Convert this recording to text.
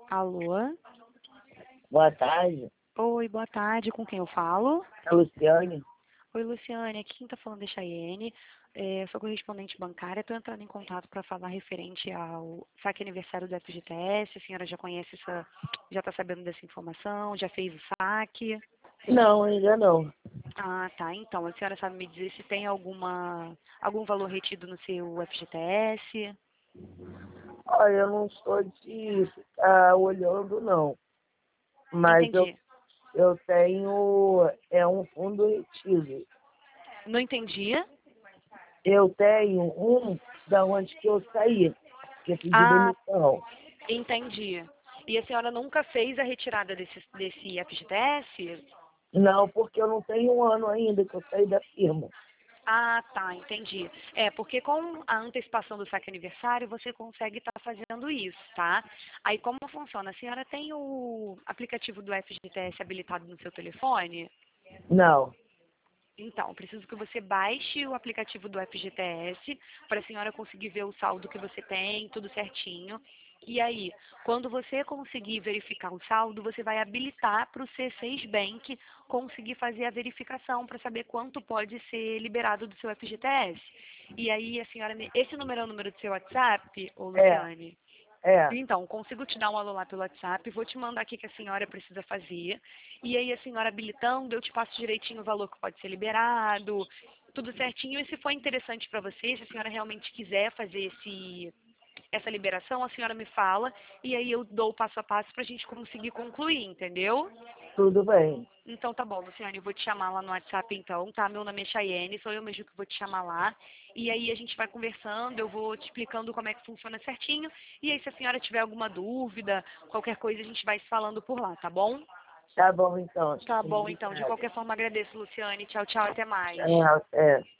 Alô? Boa tarde, Oi, boa tarde. Com quem eu falo? é a Luciane. Oi, Luciane. Aqui quem tá falando é Chayene. Sou correspondente bancária. Estou entrando em contato para falar referente ao saque aniversário do FGTS. A senhora já conhece já está sabendo dessa informação? Já fez o saque? Não, ainda não. Ah, tá. Então, a senhora sabe me dizer se tem algum valor retido no seu FGTS? Olha, eu não sou de ficar olhando, não. Mas eu, Entendi. eu tenho um fundo retido. Não entendi. Eu tenho um da onde que eu saí, que eu pedi Ah, demissão. entendi. E a senhora nunca fez a retirada desse FGTS? Não, porque eu não tenho um ano ainda que eu saí da firma. Ah, tá, entendi. Porque com a antecipação do saque aniversário, você consegue estar fazendo isso, tá? Aí como funciona? A senhora tem o aplicativo do FGTS habilitado no seu telefone? Não, Então, preciso que você baixe o aplicativo do FGTS para a senhora conseguir ver o saldo que você tem, tudo certinho. E aí, quando você conseguir verificar o saldo, você vai habilitar para o C6 Bank conseguir fazer a verificação para saber quanto pode ser liberado do seu FGTS. E aí, a senhora, esse número é o número do seu WhatsApp, ô é, Luciane? é, Então, consigo te dar um alô lá pelo WhatsApp, vou te mandar aqui que a senhora precisa fazer. E aí, a senhora habilitando, eu te passo direitinho o valor que pode ser liberado, tudo certinho. E se for interessante para você, se a senhora realmente quiser fazer essa liberação, a senhora me fala. E aí, eu dou o passo a passo para a gente conseguir concluir, entendeu? tudo bem. Então tá bom, Luciane, eu vou te chamar lá no WhatsApp então, tá? Meu nome é Chayene, sou eu mesmo que vou te chamar lá. E aí a gente vai conversando, eu vou te explicando como é que funciona certinho. E aí se a senhora tiver alguma dúvida, qualquer coisa, a gente vai se falando por lá, tá bom? Tá bom, então. Tá bom, então. De Obrigado. qualquer forma, agradeço, Luciane. Tchau, tchau, até mais. É.